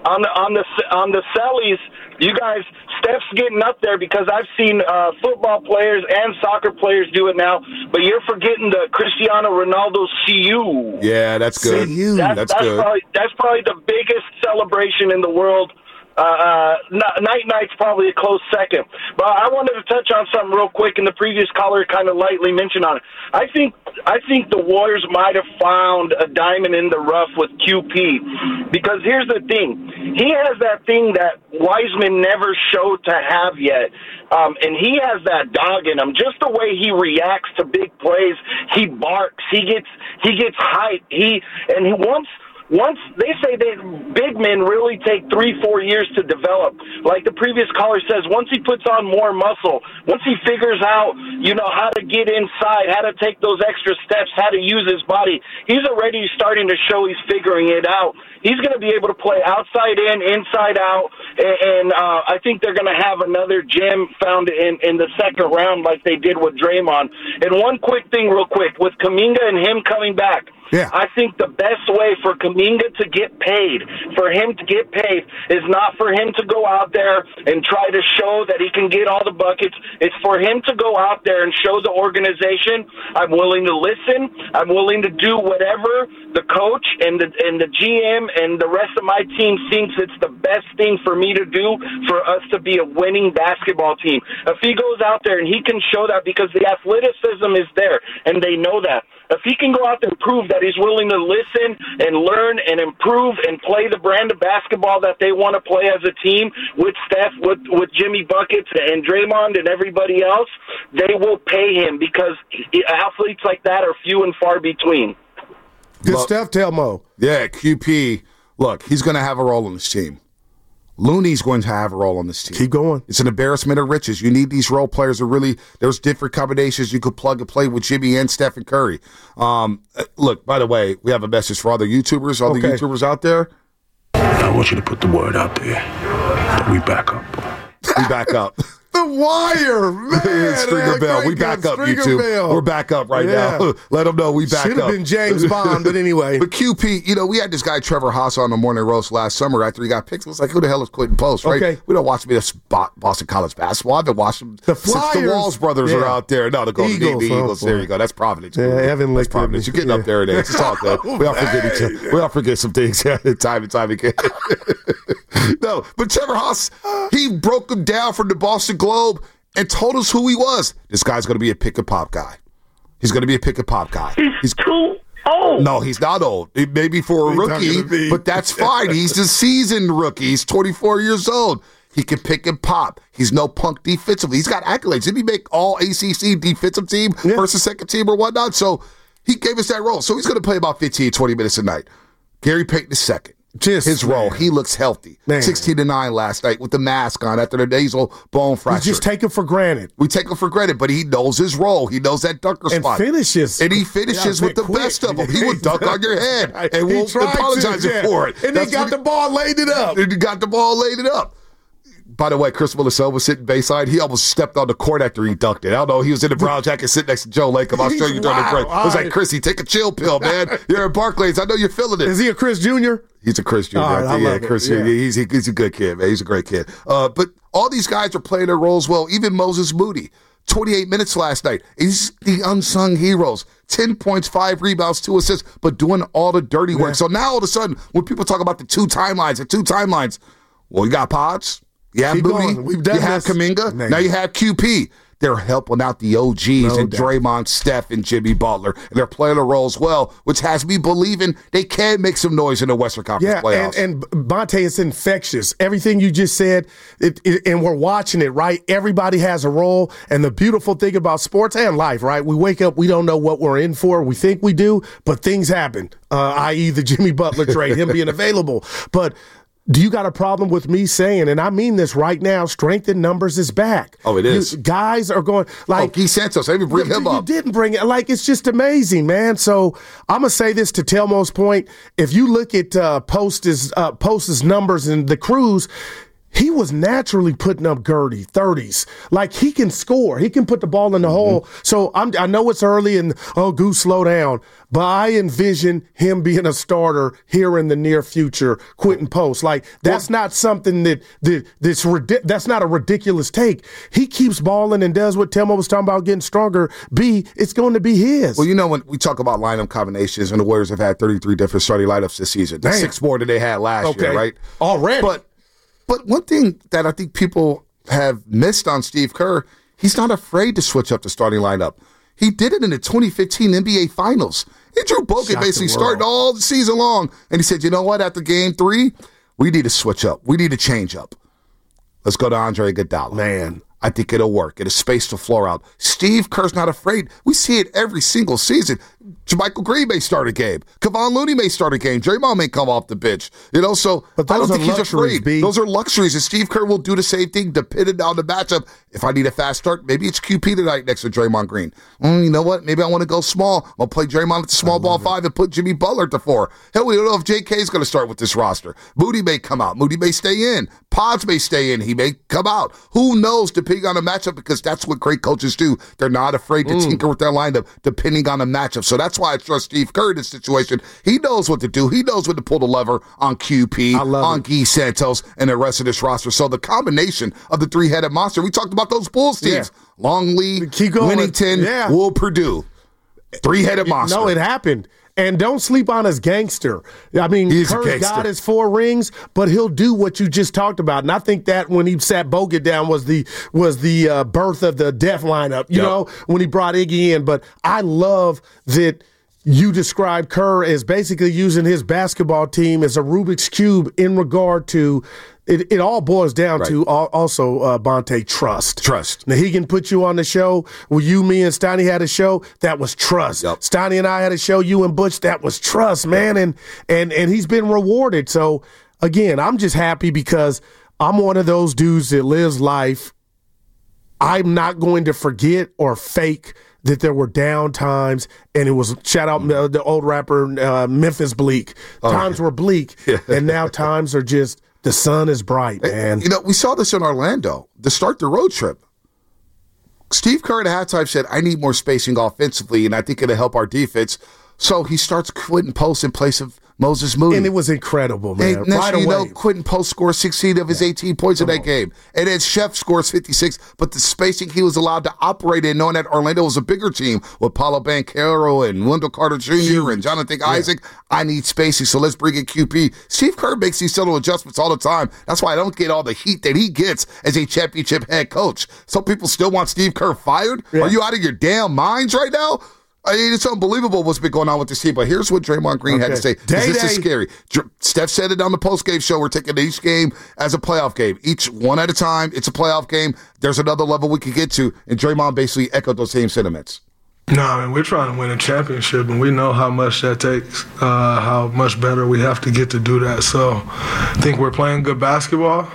on the on the on the Sellies, you guys, Steph's getting up there because I've seen uh, football players and soccer players do it now. But you're forgetting the Cristiano Ronaldo C U. Yeah, that's good. C U. That's, that's, that's good. Probably, that's probably the biggest celebration in the world. Uh, uh, night night's probably a close second. But I wanted to touch on something real quick, and the previous caller kind of lightly mentioned on it. I think I think the Warriors might have found a diamond in the rough with Q P, because here's the thing: he has that thing that Wiseman never showed to have yet, um, and he has that dog in him. Just the way he reacts to big plays, he barks, he gets he gets hyped, he and he wants. Once they say that big men really take three, four years to develop. Like the previous caller says, once he puts on more muscle, once he figures out, you know, how to get inside, how to take those extra steps, how to use his body, he's already starting to show he's figuring it out. He's going to be able to play outside in, inside out, and, and uh, I think they're going to have another gem found in, in the second round like they did with Draymond. And one quick thing real quick, with Kuminga and him coming back, yeah. I think the best way for Kuminga to get paid, for him to get paid, is not for him to go out there and try to show that he can get all the buckets. It's for him to go out there and show the organization, I'm willing to listen, I'm willing to do whatever the coach and the, and the G M and the rest of my team thinks it's the best thing for me to do for us to be a winning basketball team. If he goes out there and he can show that, because the athleticism is there, and they know that. If he can go out there and prove that he's willing to listen and learn and improve and play the brand of basketball that they want to play as a team with Steph, with, with Jimmy Buckets and Draymond and everybody else, they will pay him, because athletes like that are few and far between. Good look, stuff, Telmo. Yeah, Q P, look, he's going to have a role on this team. Looney's going to have a role on this team. Keep going. It's an embarrassment of riches. You need these role players to really, there's different combinations you could plug and play with Jimmy and Stephen Curry. Um, look, by the way, we have a message for all the YouTubers, all okay. the YouTubers out there. I want you to put the word out there that we back up. We back up. The Wire, man. Stringer Bell. We back up, YouTube. Bell. We're back up right yeah. now. Let them know we back Should up. Should have been James Bond, but anyway. But Q P, you know, we had this guy Trevor Haas on the Morning Roast last summer after he got picked. It was like, who the hell is Quentin Post, right? Okay. We don't watch me this Boston College basketball. I've been watching the Flyers. Since the Walls brothers yeah. are out there. No, the Golden Eagles. The Eagles. Oh, there you go. That's Providence. Yeah, Evan That's Providence. You're getting yeah. up there in age. It's all good. We all forget each other. We all forget some things time and time again. No, but Trevor Haas, he broke him down from the Boston Globe and told us who he was. This guy's going to be a pick-and-pop guy. He's going to be a pick-and-pop guy. He's, he's too old. No, he's not old. Maybe for a rookie, but that's fine. He's a seasoned rookie. He's twenty-four years old. He can pick and pop. He's no punk defensively. He's got accolades. Didn't he make all A C C defensive team, yeah. first and second team or whatnot? So he gave us that role. So he's going to play about fifteen, twenty minutes a night. Gary Payton the second. Just his role. Man. He looks healthy. Man. sixteen to nine last night with the mask on after the nasal bone fracture. We just take him for granted. We take him for granted, but he knows his role. He knows that dunker and spot. And finishes. And he finishes yeah, with the quick. best of them. He will dunk on your head and won't apologize to, yeah. for it. And That's he got the ball laid it up. And he got the ball laid it up. By the way, Chris Millicone was sitting baseline. He almost stepped on the court after he dunked it. I don't know. He was in the brown jacket sitting next to Joe Lacob. I'll show you during the break. I was like, Chrissy, take a chill pill, man. You're at Barclays. I know you're feeling it. Is he a Chris Junior? He's a Chris Junior Right, I yeah, love Chris it. Yeah. He's, he's a good kid, man. He's a great kid. Uh, but all these guys are playing their roles well. Even Moses Moody, twenty-eight minutes last night. He's the unsung heroes. ten points, five rebounds, two assists, but doing all the dirty work. Yeah. So now all of a sudden, when people talk about the two timelines, the two timelines, well, you got Pods. You have Moody, you have Kuminga, Man. now you have Q P. They're helping out the O Gs no and doubt. Draymond, Steph, and Jimmy Butler. And they're playing a role as well, which has me believing they can make some noise in the Western Conference yeah, playoffs. And, and Bonte, it's infectious. Everything you just said, it, it, and we're watching it, right? Everybody has a role. And the beautiful thing about sports and life, right? We wake up, we don't know what we're in for. We think we do, but things happen, uh, that is the Jimmy Butler trade, him being available. But do you got a problem with me saying, and I mean this right now, strength in numbers is back? Oh, it is. You, guys are going, like. Oh, Guy Santos, I didn't bring him you up. You didn't bring it. Like, it's just amazing, man. So I'm going to say this to Telmo's point. If you look at uh, Post's, uh, Post's numbers and the Crews, he was naturally putting up Gertie thirties. Like, he can score. He can put the ball in the mm-hmm. hole. So I'm, I know it's early and, oh, Goose, slow down. But I envision him being a starter here in the near future, Quentin Post. Like, that's well, not something that, that that's, that's not a ridiculous take. He keeps balling and does what Telmo was talking about, getting stronger. B, it's going to be his. Well, you know, when we talk about lineup combinations, and the Warriors have had thirty-three different starting lineups this season. That's six more than they had last okay. year, right? Already. But But one thing that I think people have missed on Steve Kerr, he's not afraid to switch up the starting lineup. He did it in the twenty fifteen N B A Finals. Andrew Bogut basically started all the season long, and he said, you know what, after game three, we need to switch up. We need to change up. Let's go to Andre Iguodala. Man, I think it'll work. It'll space the floor out. Steve Kerr's not afraid. We see it every single season. JaMychal Green may start a game. Kevon Looney may start a game. Draymond may come off the bench. You know, so but I don't think he's afraid. B. Those are luxuries, and Steve Kerr will do the same thing depending on the matchup. If I need a fast start, maybe it's Q P tonight next to Draymond Green. Mm, you know what? Maybe I want to go small. I'll play Draymond at the small ball it. five and put Jimmy Butler at the four. Hell, we don't know if J K is going to start with this roster. Moody may come out. Moody may stay in. Pods may stay in. He may come out. Who knows, depending on the matchup, because that's what great coaches do. They're not afraid to mm. tinker with their lineup depending on the matchup. So that's why I trust Steve Kerr in this situation. He knows what to do. He knows when to pull the lever on Q P, on it. Guy Santos, and the rest of this roster. So the combination of the three-headed monster, we talked about those Bulls teams. Yeah. Longley, Winnington, yeah. Will Purdue. Three-headed monster. No, it happened. And don't sleep on his gangster. I mean, Kerr's got his four rings, but he'll do what you just talked about. And I think that when he sat Bogut down was the was the uh, birth of the death lineup, you yep. know, when he brought Iggy in. But I love that you describe Kerr as basically using his basketball team as a Rubik's Cube in regard to It, it all boils down right. to also, uh, Bonte, trust. Trust. Now, he can put you on the show. Well, you, me, and Steiny had a show. That was trust. Yep. Steiny and I had a show, you and Butch. That was trust, man. And, and, and he's been rewarded. So, again, I'm just happy because I'm one of those dudes that lives life. I'm not going to forget or fake that there were down times, and it was, shout out uh, the old rapper uh, Memphis Bleak. Oh, times yeah. were bleak, yeah. and now times are just, the sun is bright, man. You know, we saw this in Orlando to start the road trip. Steve Kerr at halftime said, I need more spacing offensively, and I think it'll help our defense. So he starts Quentin Post in place of Moses Moody. And it was incredible, man. And next right you away. know, Quentin Post scores sixteen of his yeah. eighteen points Come in that on. game. And then Chef scores fifty-six. But the spacing he was allowed to operate in, knowing that Orlando was a bigger team with Paulo Banchero and Wendell Carter Junior and Jonathan yeah. Isaac, I need spacing, so let's bring in Q P. Steve Kerr makes these subtle adjustments all the time. That's why I don't get all the heat that he gets as a championship head coach. Some people still want Steve Kerr fired. Yeah. Are you out of your damn minds right now? I mean, it's unbelievable what's been going on with this team, but here's what Draymond Green okay. had to say. Day this day. is scary. Dr- Steph said it on the post-game show. We're taking each game as a playoff game. Each one at a time. It's a playoff game. There's another level we could get to, and Draymond basically echoed those same sentiments. No, I mean, we're trying to win a championship, and we know how much that takes, uh, how much better we have to get to do that. So I think we're playing good basketball.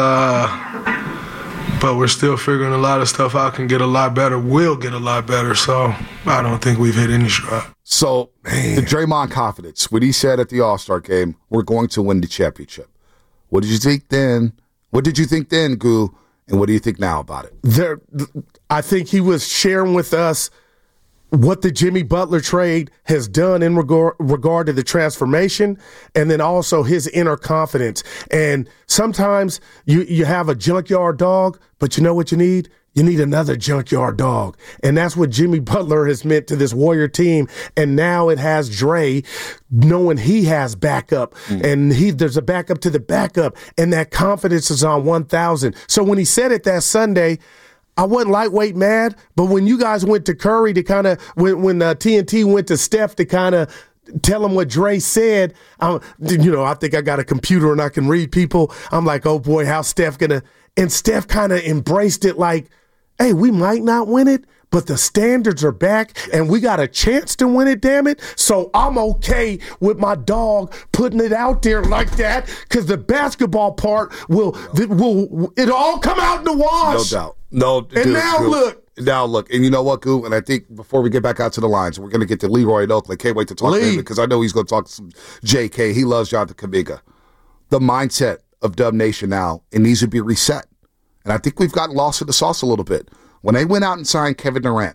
Uh, But we're still figuring a lot of stuff out, can get a lot better, will get a lot better. So I don't think we've hit any stride. So Man. the Draymond confidence, what he said at the All-Star game, we're going to win the championship. What did you think then? What did you think then, Goo? And what do you think now about it? There, I think he was sharing with us what the Jimmy Butler trade has done in regard, regard to the transformation, and then also his inner confidence. And sometimes you, you have a junkyard dog, but you know what you need? You need another junkyard dog. And that's what Jimmy Butler has meant to this Warrior team. And now it has Dre knowing he has backup, mm. and he there's a backup to the backup, and that confidence is on one thousand. So when he said it that Sunday, I wasn't lightweight mad, but when you guys went to Curry to kind of, when, when uh, T N T went to Steph to kind of tell him what Dre said, um, you know, I think I got a computer and I can read people. I'm like, oh boy, how's Steph gonna, and Steph kind of embraced it like, hey, we might not win it, but the standards are back and we got a chance to win it, damn it. So I'm okay with my dog putting it out there like that, because the basketball part will, will, it'll all come out in the wash. No doubt. No, and dude, now Goo. look. Now look, and you know what, Goo? And I think before we get back out to the lines, we're going to get to Leroy in Oakland. Can't wait to talk Lee. to him because I know he's going to talk to some J K. He loves Jonathan Kuminga. The mindset of Dub Nation now. It needs to be reset. And I think we've gotten lost in the sauce a little bit. When they went out and signed Kevin Durant,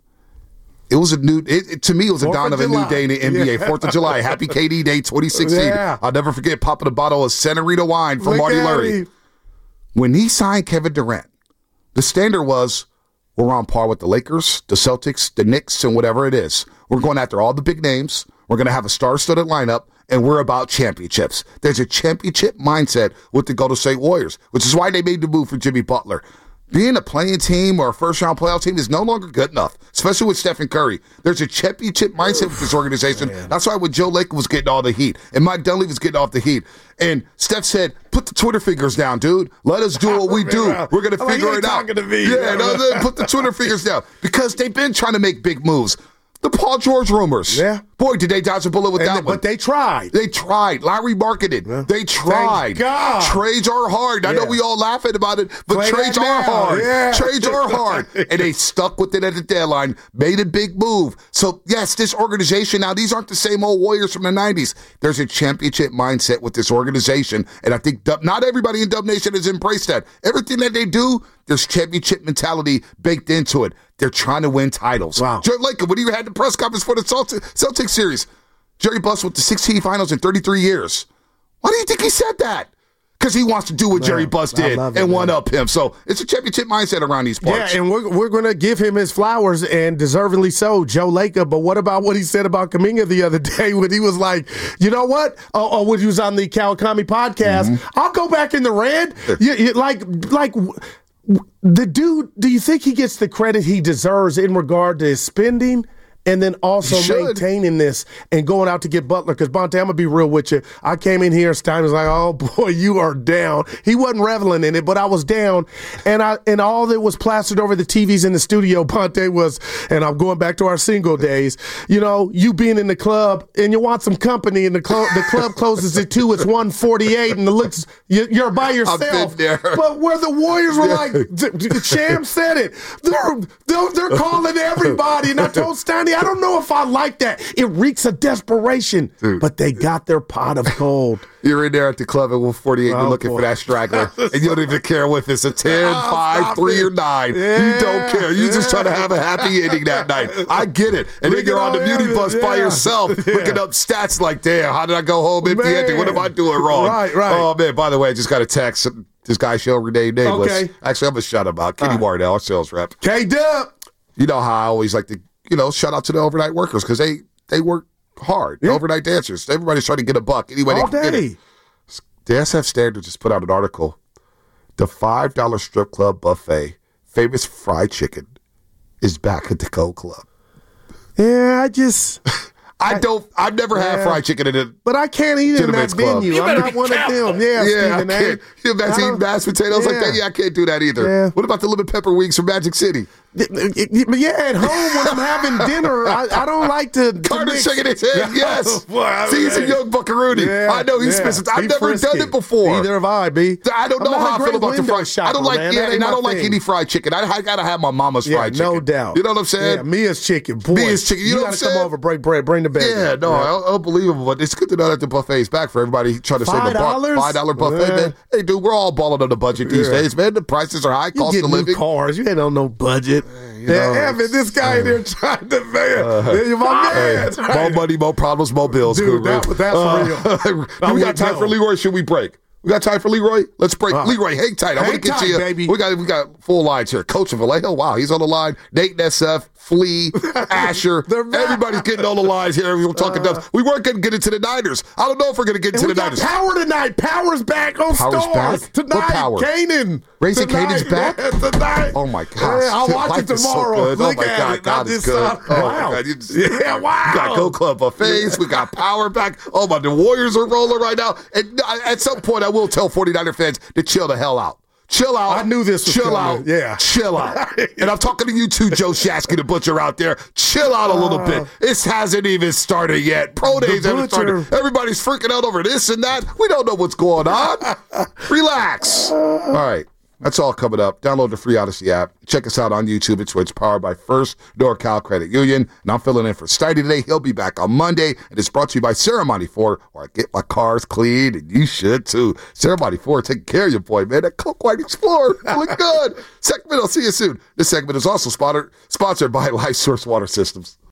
it was a new, it, it, to me, it was a dawn of, of a new day in the N B A. Yeah. Fourth of July. Happy K D Day twenty sixteen. Yeah. I'll never forget popping a bottle of Senorita wine from Look Marty Lurie. When he signed Kevin Durant, the standard was we're on par with the Lakers, the Celtics, the Knicks, and whatever it is. We're going after all the big names. We're going to have a star-studded lineup, and we're about championships. There's a championship mindset with the Golden State Warriors, which is why they made the move for Jimmy Butler. Being a playing team or a first-round playoff team is no longer good enough, especially with Stephen Curry. There's a championship mindset with this organization. Man. That's why when Joe Lacob was getting all the heat and Mike Dunleavy was getting off the heat, and Steph said, put the Twitter fingers down, dude. Let us do what we do. We're going to figure like, it out. To me. Yeah, no, put the Twitter fingers down because they've been trying to make big moves. The Paul George rumors. Yeah. Boy, did they dodge a bullet with and that the, one. But they tried. They tried. Larry marketed. Yeah. They tried. Trades are hard. I yeah. know we all laughing about it, but Play trades are hard. Yeah. Trades are hard. And they stuck with it at the deadline, made a big move. So, yes, this organization, now these aren't the same old Warriors from the nineties. There's a championship mindset with this organization, and I think Dub, not everybody in Dub Nation has embraced that. Everything that they do, there's championship mentality baked into it. They're trying to win titles. Wow. Jerry Lacob, when he had the press conference for the Celtics, Celtics series, Jerry Buss with the sixteen finals in thirty-three years. Why do you think he said that? Because he wants to do what man, Jerry Buss did it, and one up him. So it's a championship mindset around these parts. Yeah, and we're, we're going to give him his flowers, and deservedly so, Joe Lacob. But what about what he said about Kuminga the other day when he was like, you know what? Oh, oh when he was on the Kawakami podcast, mm-hmm. I'll go back in the red. you, you, like, like. The dude, do you think he gets the credit he deserves in regard to his spending and then also maintaining this and going out to get Butler? Because, Bonte, I'm going to be real with you. I came in here, Stein was like, oh, boy, you are down. He wasn't reveling in it, but I was down. And I and all that was plastered over the T Vs in the studio, Bonte, was, and I'm going back to our single days, you know, you being in the club and you want some company and the, cl- the club closes at two, it's one forty-eight and it looks, you're by yourself. I've been there. But where the Warriors were like, Sham said it, they're, they're, they're calling everybody. And I told Steiny, I don't know if I like that. It reeks of desperation. Dude. But they got their pot of gold. You're in there at the club at one forty-eight, oh, you're looking boy. for that straggler, and you don't even care if it's a ten, five, three, or nine. Yeah, you don't care. You yeah. just try to have a happy ending that night. I get it. And then you're on the beauty bus yeah. by yourself, yeah. looking up stats like, damn, how did I go home empty ending? What am I doing wrong? Right, right. Oh, man, by the way, I just got a text. This guy, show Renee Nameless. Okay. Actually, I'm going to shout him out. Kenny right. Martell, our sales rep. K-Dub. You know how I always like to, you know, shout out to the overnight workers because they, they work hard. Yeah. The overnight dancers. Everybody's trying to get a buck any way they All can day. get it. The S F Standard just put out an article. The five dollar strip club buffet, famous fried chicken, is back at the Gold Club. Yeah, I just... I don't. I've never yeah. had fried chicken in it, but I can't eat it in that venue. You I'm not one careful. of them. Yeah, yeah. Stephen, I can't. You imagine eating mashed potatoes yeah. like that? Yeah, I can't do that either. Yeah. What about the lemon pepper wings from Magic City? Yeah, at home when I'm having dinner, I, I don't like to. Carter's shaking his head. Yes, seasoned young buckaroonie. Yeah, I know he's yeah. spent. I've he never frisky. done it before. Neither have I, B. I don't know how I feel about the fried. Shopper, I don't like. Man. Yeah, and I don't like any fried chicken. I, I gotta have my mama's yeah, fried chicken. No doubt. You know what I'm saying? Yeah, Mia's chicken. Boy, Mia's chicken. You, you know what I'm saying? Come over, break bread, bring the bag. Yeah, no, yeah. unbelievable. But it's good to know that the buffet is back for everybody trying to save a buck. Five dollar buffet, yeah. man. Hey, dude, we're all balling on the budget these yeah. days, man. The prices are high. Cost you get of living. New cars. You ain't on no budget. You know, yeah, Evan, this guy in there trying to man. Uh, you're my man. Hey, right. More money, more problems, more bills. Dude, that, that's uh, real. Do we got time know. for Leroy? Should we break? We got time for Leroy? Let's break. Uh, Leroy, hang tight. I want to get tight, you. Baby. We got we got full lines here. Coach of Vallejo. Wow, he's on the line. Nate and S F, Flea, Asher. Everybody's getting on the lines here. We're talking uh, We weren't going to get into the Niners. I don't know if we're going to get into the Niners. Power tonight. Power's back on Power's Stars back? tonight. What Power? Kanan. Raising Kanan's back? Yeah, tonight. Oh, my gosh. Yeah, I'll watch Life it tomorrow. Is so good. Look oh, my at God. it. God is good. Uh, oh, wow. my God. You just, yeah, wow. We got Go Club buffets. We got Power back. Oh, my. The Warriors are rolling right now. And at some point, I will tell 49er fans to chill the hell out. Chill out. I knew this was Chill coming. out. Yeah. Chill out. And I'm talking to you too, Joe Shasky, the butcher out there. Chill out a little uh, bit. This hasn't even started yet. Pro days haven't started. Everybody's freaking out over this and that. We don't know what's going on. Relax. All right. That's all coming up. Download the free Odyssey app. Check us out on YouTube and Twitch, powered by First NorCal Credit Union. And I'm filling in for Steiny today. He'll be back on Monday. And it's brought to you by Ceremony four, where I get my cars cleaned, and you should too. Ceremony four, taking care of your boy, man. That Coke White Explorer, look good. Segment, I'll see you soon. This segment is also sponsored, sponsored by Life Source Water Systems.